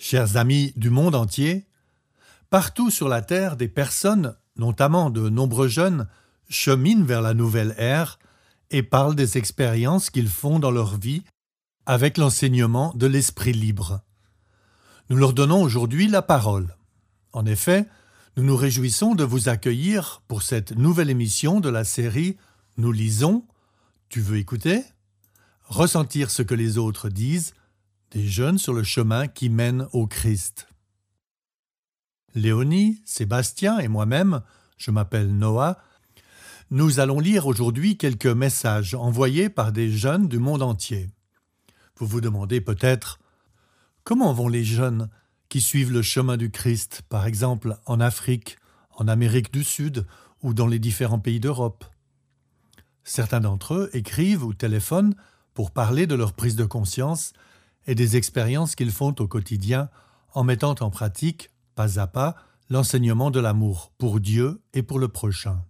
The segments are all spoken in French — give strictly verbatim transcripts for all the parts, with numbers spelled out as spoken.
Chers amis du monde entier, partout sur la Terre, des personnes, notamment de nombreux jeunes, cheminent vers la nouvelle ère et parlent des expériences qu'ils font dans leur vie avec l'enseignement de l'esprit libre. Nous leur donnons aujourd'hui la parole. En effet, nous nous réjouissons de vous accueillir pour cette nouvelle émission de la série « Nous lisons ». Tu veux écouter ? Ressentir ce que les autres disent, des jeunes sur le chemin qui mène au Christ. Léonie, Sébastien et moi-même, je m'appelle Noah, nous allons lire aujourd'hui quelques messages envoyés par des jeunes du monde entier. Vous vous demandez peut-être comment vont les jeunes qui suivent le chemin du Christ, par exemple en Afrique, en Amérique du Sud ou dans les différents pays d'Europe. Certains d'entre eux écrivent ou téléphonent pour parler de leur prise de conscience et des expériences qu'ils font au quotidien en mettant en pratique, pas à pas, l'enseignement de l'amour pour Dieu et pour le prochain.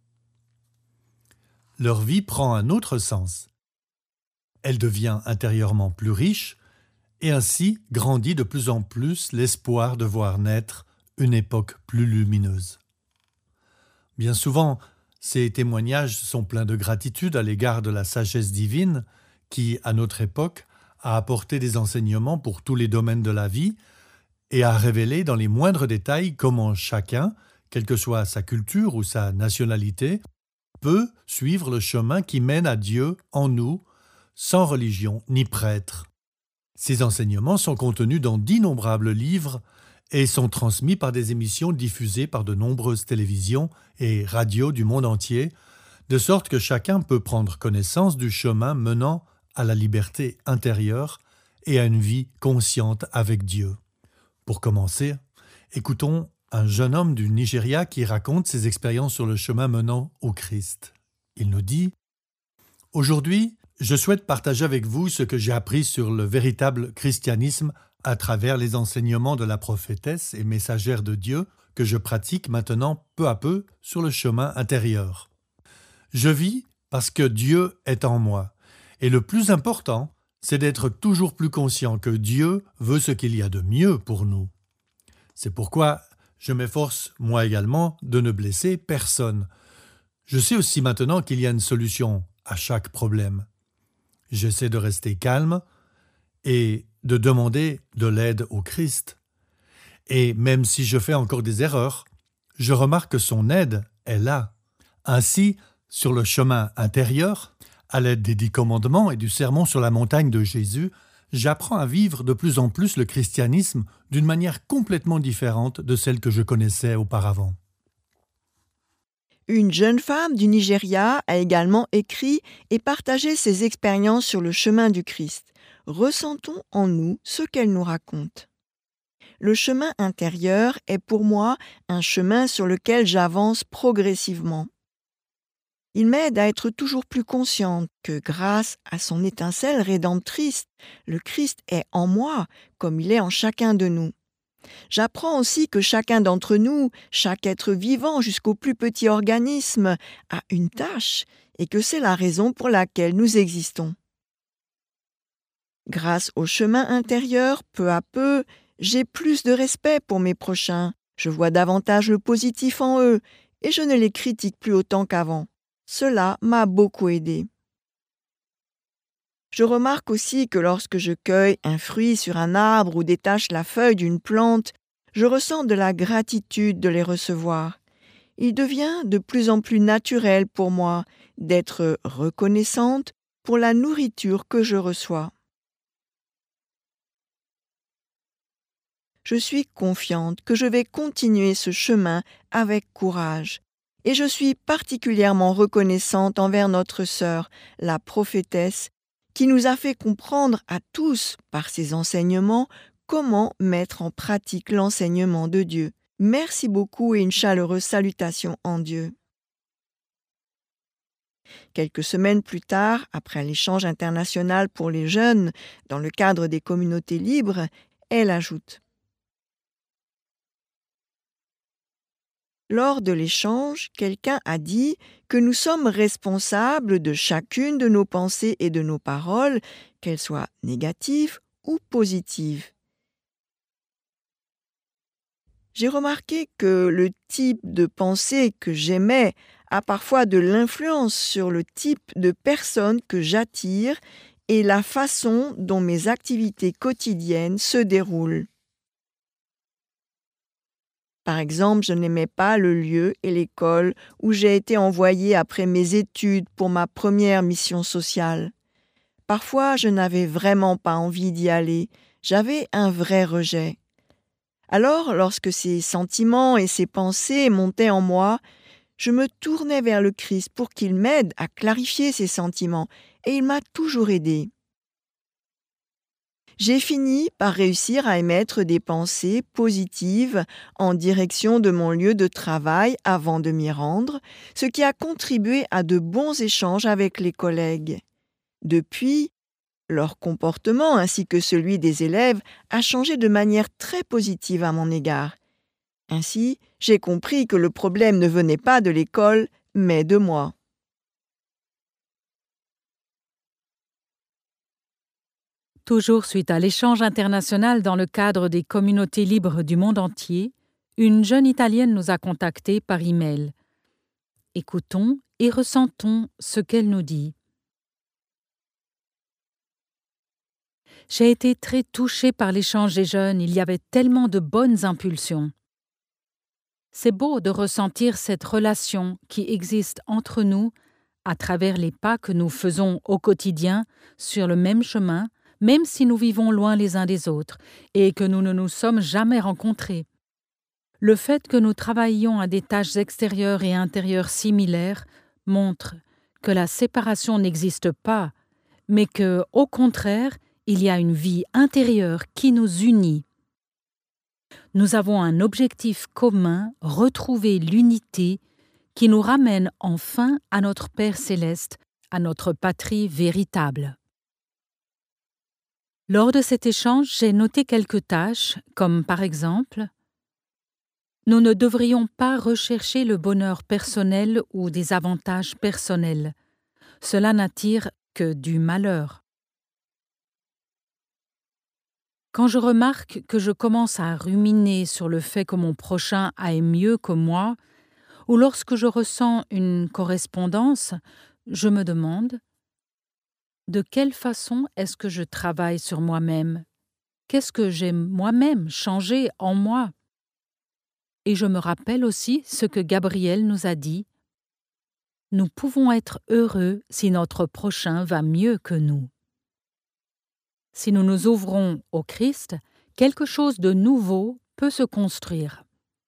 Leur vie prend un autre sens. Elle devient intérieurement plus riche et ainsi grandit de plus en plus l'espoir de voir naître une époque plus lumineuse. Bien souvent, ces témoignages sont pleins de gratitude à l'égard de la sagesse divine qui, à notre époque, a apporté des enseignements pour tous les domaines de la vie et a révélé dans les moindres détails comment chacun, quelle que soit sa culture ou sa nationalité, peut suivre le chemin qui mène à Dieu en nous, sans religion ni prêtre. Ces enseignements sont contenus dans d'innombrables livres et sont transmis par des émissions diffusées par de nombreuses télévisions et radios du monde entier, de sorte que chacun peut prendre connaissance du chemin menant à la liberté intérieure et à une vie consciente avec Dieu. Pour commencer, écoutons un jeune homme du Nigeria qui raconte ses expériences sur le chemin menant au Christ. Il nous dit « Aujourd'hui, je souhaite partager avec vous ce que j'ai appris sur le véritable christianisme à travers les enseignements de la prophétesse et messagère de Dieu que je pratique maintenant peu à peu sur le chemin intérieur. Je vis parce que Dieu est en moi. Et le plus important, c'est d'être toujours plus conscient que Dieu veut ce qu'il y a de mieux pour nous. C'est pourquoi je m'efforce, moi également, de ne blesser personne. Je sais aussi maintenant qu'il y a une solution à chaque problème. J'essaie de rester calme et de demander de l'aide au Christ. Et même si je fais encore des erreurs, je remarque que son aide est là. Ainsi, sur le chemin intérieur, à l'aide des dix commandements et du sermon sur la montagne de Jésus, j'apprends à vivre de plus en plus le christianisme d'une manière complètement différente de celle que je connaissais auparavant. Une jeune femme du Nigeria a également écrit et partagé ses expériences sur le chemin du Christ. Ressentons en nous ce qu'elle nous raconte. Le chemin intérieur est pour moi un chemin sur lequel j'avance progressivement. Il m'aide à être toujours plus consciente que grâce à son étincelle rédemptrice, le Christ est en moi comme il est en chacun de nous. J'apprends aussi que chacun d'entre nous, chaque être vivant jusqu'au plus petit organisme, a une tâche et que c'est la raison pour laquelle nous existons. Grâce au chemin intérieur, peu à peu, j'ai plus de respect pour mes prochains, je vois davantage le positif en eux et je ne les critique plus autant qu'avant. Cela m'a beaucoup aidé. Je remarque aussi que lorsque je cueille un fruit sur un arbre ou détache la feuille d'une plante, je ressens de la gratitude de les recevoir. Il devient de plus en plus naturel pour moi d'être reconnaissante pour la nourriture que je reçois. Je suis confiante que je vais continuer ce chemin avec courage. Et je suis particulièrement reconnaissante envers notre sœur, la prophétesse, qui nous a fait comprendre à tous, par ses enseignements, comment mettre en pratique l'enseignement de Dieu. Merci beaucoup et une chaleureuse salutation en Dieu. Quelques semaines plus tard, après l'échange international pour les jeunes, dans le cadre des communautés libres, elle ajoute « Lors de l'échange, quelqu'un a dit que nous sommes responsables de chacune de nos pensées et de nos paroles, qu'elles soient négatives ou positives. J'ai remarqué que le type de pensée que j'aimais a parfois de l'influence sur le type de personne que j'attire et la façon dont mes activités quotidiennes se déroulent. Par exemple, je n'aimais pas le lieu et l'école où j'ai été envoyée après mes études pour ma première mission sociale. Parfois, je n'avais vraiment pas envie d'y aller, j'avais un vrai rejet. Alors, lorsque ces sentiments et ces pensées montaient en moi, je me tournais vers le Christ pour qu'il m'aide à clarifier ces sentiments, et il m'a toujours aidé. J'ai fini par réussir à émettre des pensées positives en direction de mon lieu de travail avant de m'y rendre, ce qui a contribué à de bons échanges avec les collègues. Depuis, leur comportement ainsi que celui des élèves a changé de manière très positive à mon égard. Ainsi, j'ai compris que le problème ne venait pas de l'école, mais de moi. Toujours suite à l'échange international dans le cadre des communautés libres du monde entier, une jeune Italienne nous a contactés par email. Écoutons et ressentons ce qu'elle nous dit. J'ai été très touchée par l'échange des jeunes, il y avait tellement de bonnes impulsions. C'est beau de ressentir cette relation qui existe entre nous à travers les pas que nous faisons au quotidien sur le même chemin, même si nous vivons loin les uns des autres et que nous ne nous sommes jamais rencontrés. Le fait que nous travaillions à des tâches extérieures et intérieures similaires montre que la séparation n'existe pas, mais que, au contraire, il y a une vie intérieure qui nous unit. Nous avons un objectif commun, retrouver l'unité qui nous ramène enfin à notre Père céleste, à notre patrie véritable. Lors de cet échange, j'ai noté quelques tâches, comme par exemple « Nous ne devrions pas rechercher le bonheur personnel ou des avantages personnels. Cela n'attire que du malheur. » Quand je remarque que je commence à ruminer sur le fait que mon prochain aille mieux que moi, ou lorsque je ressens une correspondance, je me demande de quelle façon est-ce que je travaille sur moi-même? Qu'est-ce que j'ai moi-même changé en moi? Et je me rappelle aussi ce que Gabriel nous a dit. Nous pouvons être heureux si notre prochain va mieux que nous. Si nous nous ouvrons au Christ, quelque chose de nouveau peut se construire.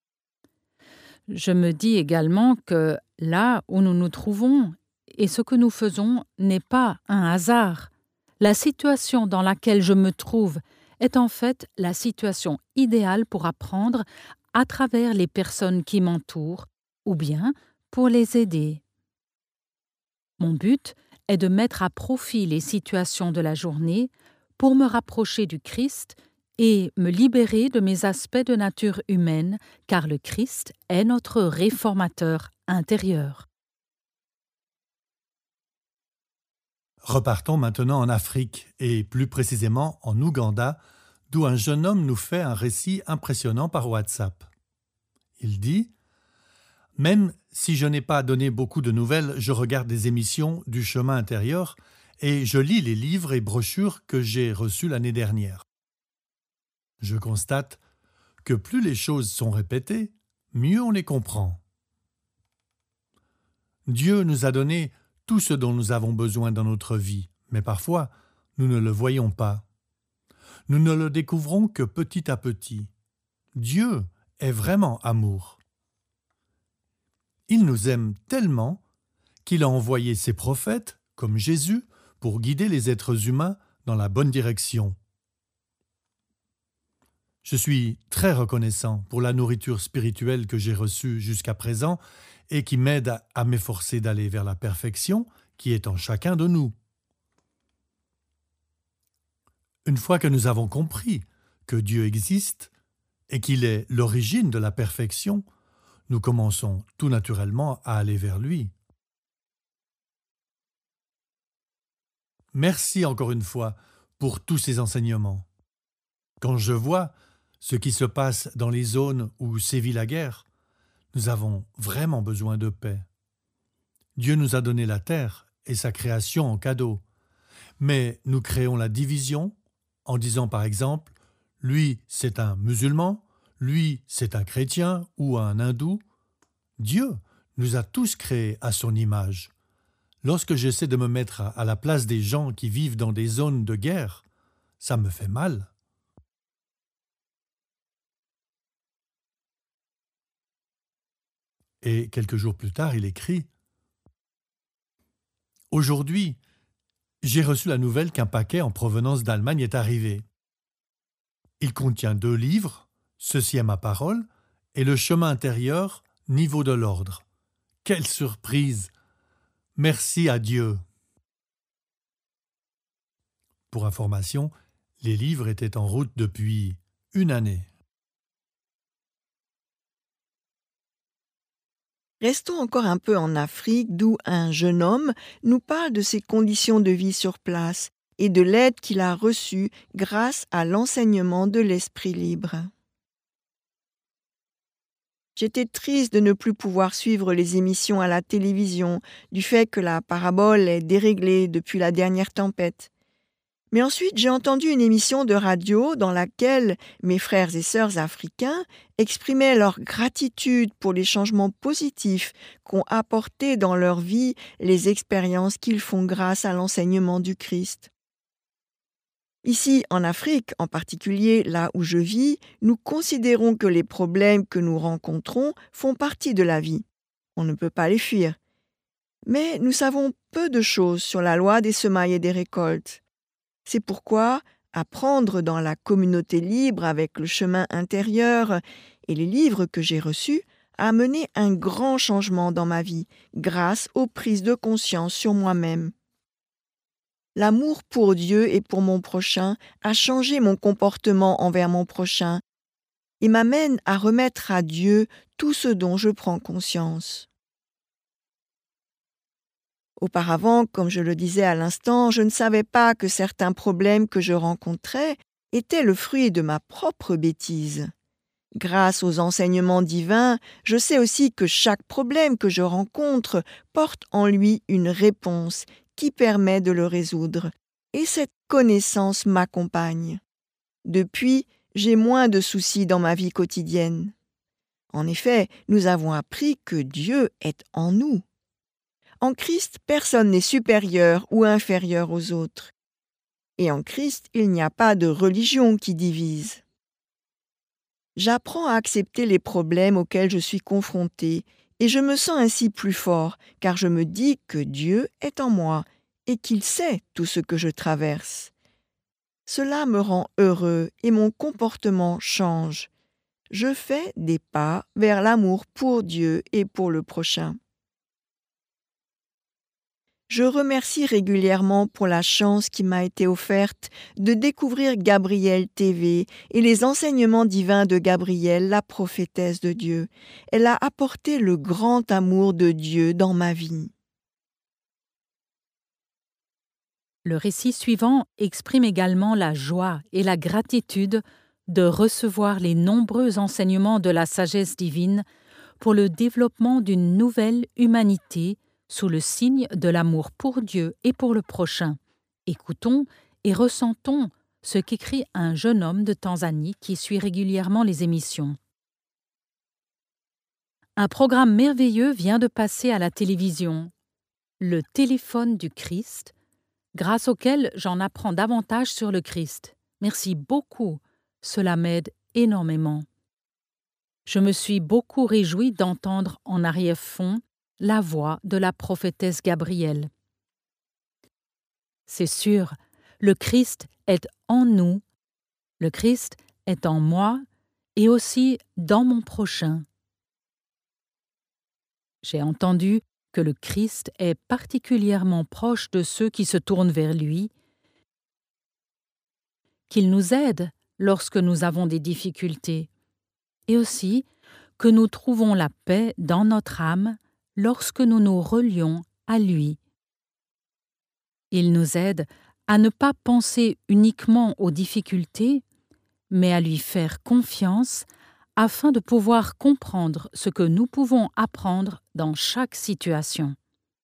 Je me dis également que là où nous nous trouvons et ce que nous faisons n'est pas un hasard. La situation dans laquelle je me trouve est en fait la situation idéale pour apprendre à travers les personnes qui m'entourent ou bien pour les aider. Mon but est de mettre à profit les situations de la journée pour me rapprocher du Christ et me libérer de mes aspects de nature humaine, car le Christ est notre réformateur intérieur. Repartons maintenant en Afrique, et plus précisément en Ouganda, d'où un jeune homme nous fait un récit impressionnant par WhatsApp. Il dit « Même si je n'ai pas donné beaucoup de nouvelles, je regarde des émissions du chemin intérieur et je lis les livres et brochures que j'ai reçus l'année dernière. Je constate que plus les choses sont répétées, mieux on les comprend. Dieu nous a donné tout ce dont nous avons besoin dans notre vie, mais parfois, nous ne le voyons pas. Nous ne le découvrons que petit à petit. Dieu est vraiment amour. Il nous aime tellement qu'il a envoyé ses prophètes, comme Jésus, pour guider les êtres humains dans la bonne direction. Je suis très reconnaissant pour la nourriture spirituelle que j'ai reçue jusqu'à présent et qui m'aide à m'efforcer d'aller vers la perfection qui est en chacun de nous. Une fois que nous avons compris que Dieu existe et qu'il est l'origine de la perfection, nous commençons tout naturellement à aller vers lui. Merci encore une fois pour tous ces enseignements. Quand je vois ce qui se passe dans les zones où sévit la guerre. Nous avons vraiment besoin de paix. Dieu nous a donné la terre et sa création en cadeau. Mais nous créons la division en disant par exemple « lui c'est un musulman, lui c'est un chrétien ou un hindou ». Dieu nous a tous créés à son image. Lorsque j'essaie de me mettre à la place des gens qui vivent dans des zones de guerre, ça me fait mal. Et quelques jours plus tard, il écrit « Aujourd'hui, j'ai reçu la nouvelle qu'un paquet en provenance d'Allemagne est arrivé. Il contient deux livres, Ceci est ma parole, et Le chemin intérieur, Niveau de l'ordre. Quelle surprise! Merci à Dieu !» Pour information, les livres étaient en route depuis une année. Restons encore un peu en Afrique, d'où un jeune homme nous parle de ses conditions de vie sur place et de l'aide qu'il a reçue grâce à l'enseignement de l'esprit libre. J'étais triste de ne plus pouvoir suivre les émissions à la télévision, du fait que la parabole est déréglée depuis la dernière tempête. Mais ensuite, j'ai entendu une émission de radio dans laquelle mes frères et sœurs africains exprimaient leur gratitude pour les changements positifs qu'ont apportés dans leur vie les expériences qu'ils font grâce à l'enseignement du Christ. Ici, en Afrique, en particulier là où je vis, nous considérons que les problèmes que nous rencontrons font partie de la vie. On ne peut pas les fuir. Mais nous savons peu de choses sur la loi des semailles et des récoltes. C'est pourquoi apprendre dans la communauté libre avec le chemin intérieur et les livres que j'ai reçus a amené un grand changement dans ma vie grâce aux prises de conscience sur moi-même. L'amour pour Dieu et pour mon prochain a changé mon comportement envers mon prochain et m'amène à remettre à Dieu tout ce dont je prends conscience. Auparavant, comme je le disais à l'instant, je ne savais pas que certains problèmes que je rencontrais étaient le fruit de ma propre bêtise. Grâce aux enseignements divins, je sais aussi que chaque problème que je rencontre porte en lui une réponse qui permet de le résoudre, et cette connaissance m'accompagne. Depuis, j'ai moins de soucis dans ma vie quotidienne. En effet, nous avons appris que Dieu est en nous. En Christ, personne n'est supérieur ou inférieur aux autres. Et en Christ, il n'y a pas de religion qui divise. J'apprends à accepter les problèmes auxquels je suis confrontée et je me sens ainsi plus fort car je me dis que Dieu est en moi et qu'il sait tout ce que je traverse. Cela me rend heureux et mon comportement change. Je fais des pas vers l'amour pour Dieu et pour le prochain. Je remercie régulièrement pour la chance qui m'a été offerte de découvrir Gabrielle T V et les enseignements divins de Gabrielle, la prophétesse de Dieu. Elle a apporté le grand amour de Dieu dans ma vie. Le récit suivant exprime également la joie et la gratitude de recevoir les nombreux enseignements de la sagesse divine pour le développement d'une nouvelle humanité sous le signe de l'amour pour Dieu et pour le prochain. Écoutons et ressentons ce qu'écrit un jeune homme de Tanzanie qui suit régulièrement les émissions. Un programme merveilleux vient de passer à la télévision, le téléphone du Christ, grâce auquel j'en apprends davantage sur le Christ. Merci beaucoup, cela m'aide énormément. Je me suis beaucoup réjouie d'entendre en arrière-fond la voix de la prophétesse Gabrielle. C'est sûr, le Christ est en nous, le Christ est en moi et aussi dans mon prochain. J'ai entendu que le Christ est particulièrement proche de ceux qui se tournent vers lui, qu'il nous aide lorsque nous avons des difficultés, et aussi que nous trouvons la paix dans notre âme lorsque nous nous relions à lui. Il nous aide à ne pas penser uniquement aux difficultés, mais à lui faire confiance afin de pouvoir comprendre ce que nous pouvons apprendre dans chaque situation.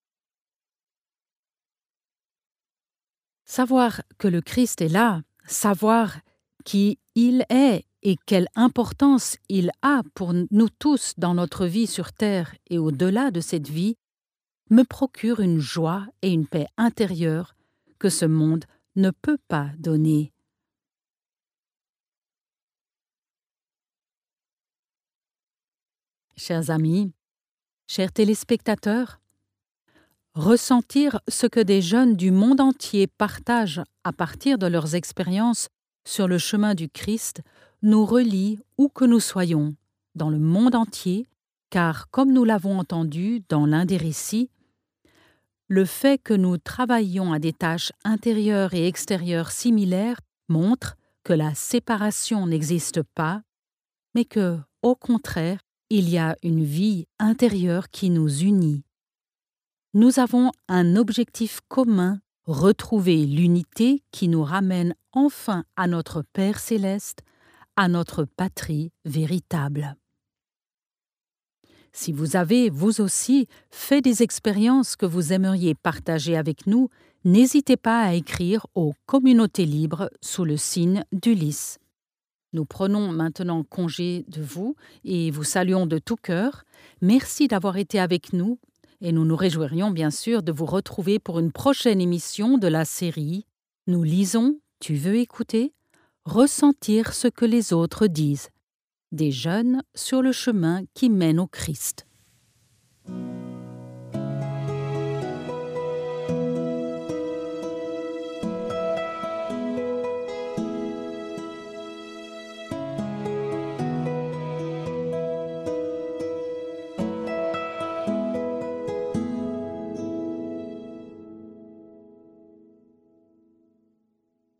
Savoir que le Christ est là, savoir qui il est et quelle importance il a pour nous tous dans notre vie sur terre et au-delà de cette vie, me procure une joie et une paix intérieure que ce monde ne peut pas donner. Chers amis, chers téléspectateurs, ressentir ce que des jeunes du monde entier partagent à partir de leurs expériences sur le chemin du Christ nous relie où que nous soyons, dans le monde entier, car comme nous l'avons entendu dans l'un des récits, le fait que nous travaillions à des tâches intérieures et extérieures similaires montre que la séparation n'existe pas, mais que, au contraire, il y a une vie intérieure qui nous unit. Nous avons un objectif commun, retrouver l'unité qui nous ramène enfin à notre Père céleste, à notre patrie véritable. Si vous avez, vous aussi, fait des expériences que vous aimeriez partager avec nous, n'hésitez pas à écrire aux communautés libres sous le signe d'Ulysse. Nous prenons maintenant congé de vous et vous saluons de tout cœur. Merci d'avoir été avec nous et nous nous réjouirions bien sûr de vous retrouver pour une prochaine émission de la série « Nous lisons, tu veux écouter ? Ressentir ce que les autres disent ». Des jeunes sur le chemin qui mène au Christ.